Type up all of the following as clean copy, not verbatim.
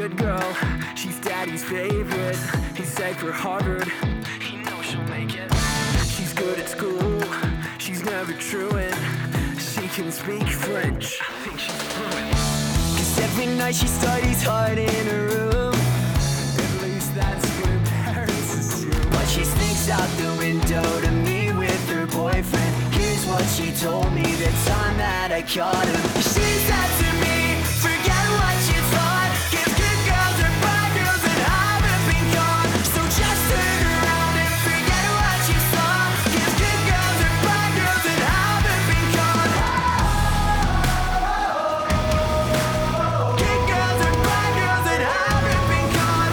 good girl, she's daddy's favorite. He's like for Harvard, he knows she'll make it. She's good at school, she's never truant. She can speak French, I think she's fluent. Cause every night she studies hard in her room. At least that's what her parents assume. But she sneaks out the window to meet with her boyfriend. Here's what she told me the time that I caught him. She said to me, forget what you thought. Give good girls or bad girls that haven't been caught. So just turn around and forget what you saw. Give good girls or bad girls that haven't been caught. Good girls or bad girls that haven't been caught.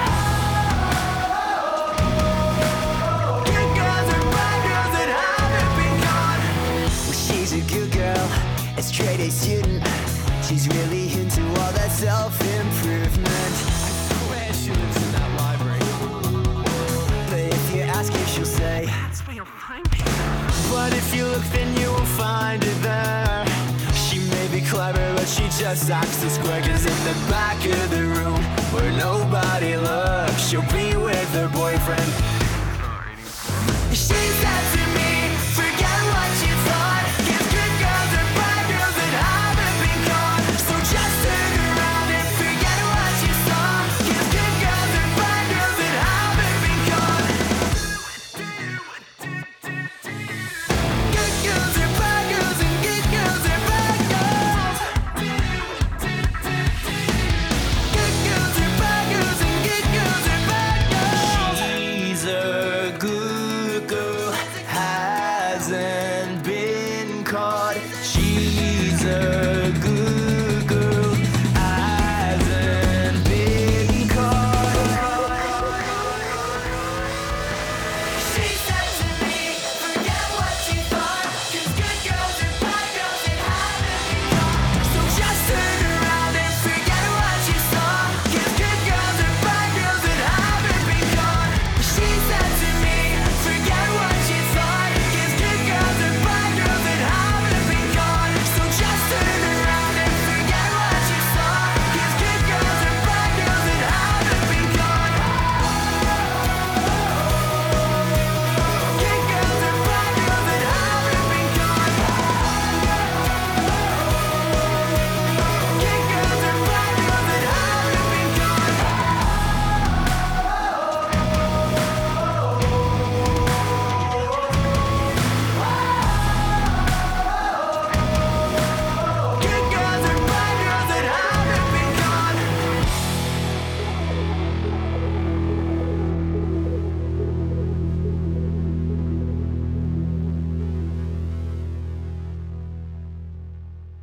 Good girls or bad girls that haven't been caught. Well, she's a good girl, a straight A student. She's really into all that self-improvement. I swear she lives in that library. But if you ask her, she'll say, that's where you'll find me. But if you look, then you will find her there. She may be clever, but she just acts a square. Cause in the back of the room, where nobody looks, she'll be with her boyfriend. She said to me,